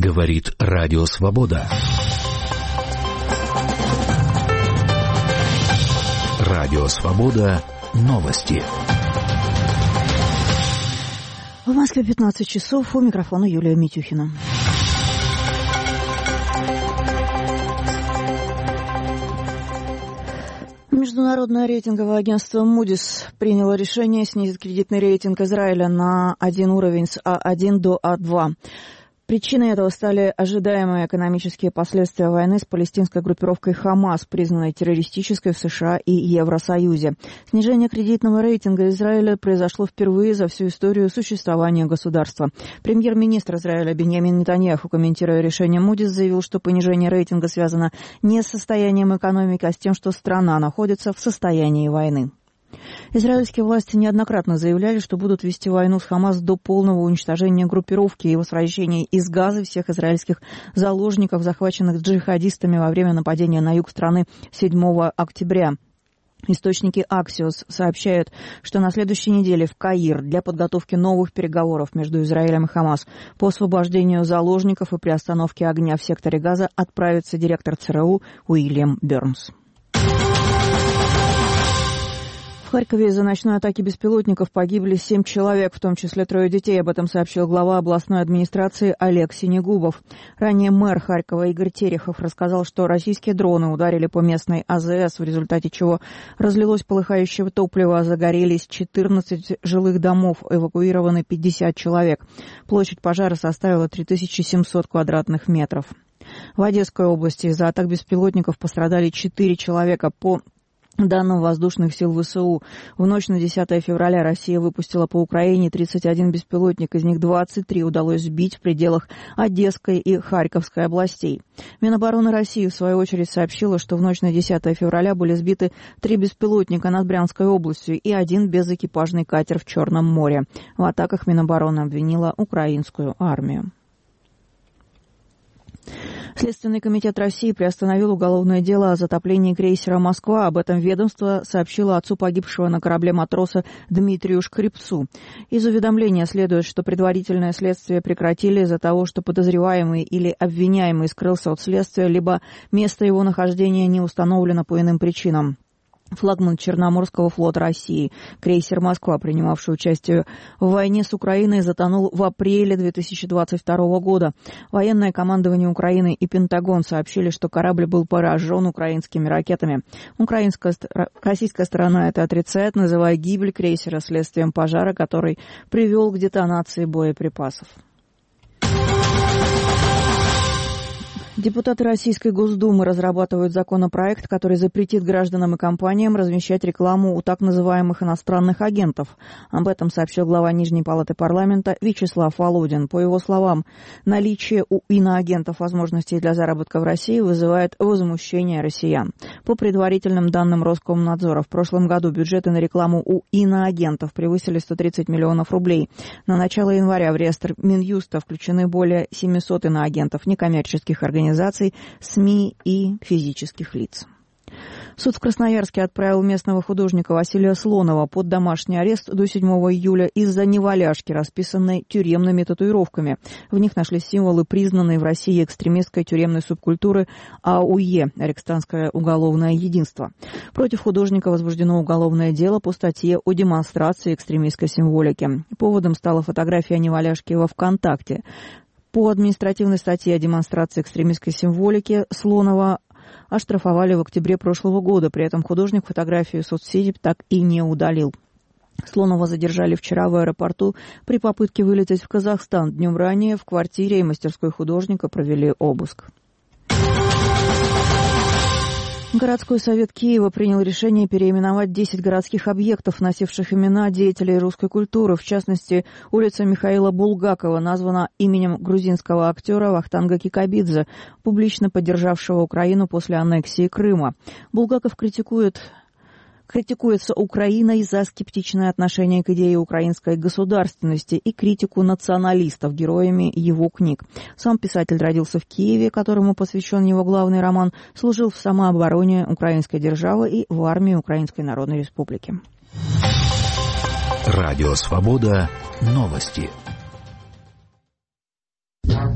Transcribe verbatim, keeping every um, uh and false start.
Говорит Радио Свобода. Радио Свобода. Новости. В Москве пятнадцать часов. У микрофона Юлия Митюхина. Международное рейтинговое агентство Moody's приняло решение снизить кредитный рейтинг Израиля на один уровень с А один до А два. Причиной этого стали ожидаемые экономические последствия войны с палестинской группировкой «Хамас», признанной террористической в США и Евросоюзе. Снижение кредитного рейтинга Израиля произошло впервые за всю историю существования государства. Премьер-министр Израиля Биньямин Нетаньяху, комментируя решение Moody's, заявил, что понижение рейтинга связано не с состоянием экономики, а с тем, что страна находится в состоянии войны. Израильские власти неоднократно заявляли, что будут вести войну с Хамас до полного уничтожения группировки и возвращения из Газы всех израильских заложников, захваченных джихадистами во время нападения на юг страны седьмого октября. Источники Axios сообщают, что на следующей неделе в Каир для подготовки новых переговоров между Израилем и Хамас по освобождению заложников и приостановке огня в секторе Газа отправится директор ЦРУ Уильям Бернс. В Харькове из-за ночной атаки беспилотников погибли семь человек, в том числе трое детей. Об этом сообщил глава областной администрации Олег Синегубов. Ранее мэр Харькова Игорь Терехов рассказал, что российские дроны ударили по местной АЗС, в результате чего разлилось полыхающее топливо, загорелись четырнадцать жилых домов, эвакуированы пятьдесят человек. Площадь пожара составила три тысячи семьсот квадратных метров. В Одесской области из-за атак беспилотников пострадали четыре человека. По данным воздушных сил ВСУ, в ночь на десятое февраля Россия выпустила по Украине тридцать один беспилотник, из них двадцать три удалось сбить в пределах Одесской и Харьковской областей. Минобороны России, в свою очередь, сообщила, что в ночь на десятое февраля были сбиты три беспилотника над Брянской областью и один безэкипажный катер в Черном море. В атаках Минобороны обвинила украинскую армию. Следственный комитет России приостановил уголовное дело о затоплении крейсера «Москва». Об этом ведомство сообщило отцу погибшего на корабле матроса Дмитрию Шкрипцу. Из уведомления следует, что предварительное следствие прекратили из-за того, что подозреваемый или обвиняемый скрылся от следствия, либо место его нахождения не установлено по иным причинам. Флагман Черноморского флота России, крейсер «Москва», принимавший участие в войне с Украиной, затонул в апреле две тысячи двадцать второго года. Военное командование Украины и Пентагон сообщили, что корабль был поражен украинскими ракетами. Украинская, российская сторона это отрицает, называя гибель крейсера следствием пожара, который привел к детонации боеприпасов. Депутаты Российской Госдумы разрабатывают законопроект, который запретит гражданам и компаниям размещать рекламу у так называемых иностранных агентов. Об этом сообщил глава Нижней палаты парламента Вячеслав Володин. По его словам, наличие у иноагентов возможностей для заработка в России вызывает возмущение россиян. По предварительным данным Роскомнадзора, в прошлом году бюджеты на рекламу у иноагентов превысили сто тридцать миллионов рублей. На начало января в реестр Минюста включены более семьсот иноагентов некоммерческих организаций, организаций, СМИ и физических лиц. Суд в Красноярске отправил местного художника Василия Слонова под домашний арест до седьмого июля из-за неваляшки, расписанной тюремными татуировками. В них нашлись символы признанной в России экстремистской тюремной субкультуры АУЕ, Арекстанское уголовное единство. Против художника возбуждено уголовное дело по статье о демонстрации экстремистской символики. Поводом стала фотография неваляшки во ВКонтакте. По административной статье о демонстрации экстремистской символики Слонова оштрафовали в октябре прошлого года. При этом художник фотографию соцсети так и не удалил. Слонова задержали вчера в аэропорту при попытке вылететь в Казахстан. Днем ранее в квартире и мастерской художника провели обыск. Городской совет Киева принял решение переименовать десять городских объектов, носивших имена деятелей русской культуры. В частности, улица Михаила Булгакова названа именем грузинского актера Вахтанга Кикабидзе, публично поддержавшего Украину после аннексии Крыма. Булгаков критикует... Критикуется Украиной за скептичное отношение к идее украинской государственности и критику националистов, героями его книг. Сам писатель родился в Киеве, которому посвящен его главный роман, служил в самообороне украинской державы и в армии Украинской Народной Республики. Радио Свобода. Новости.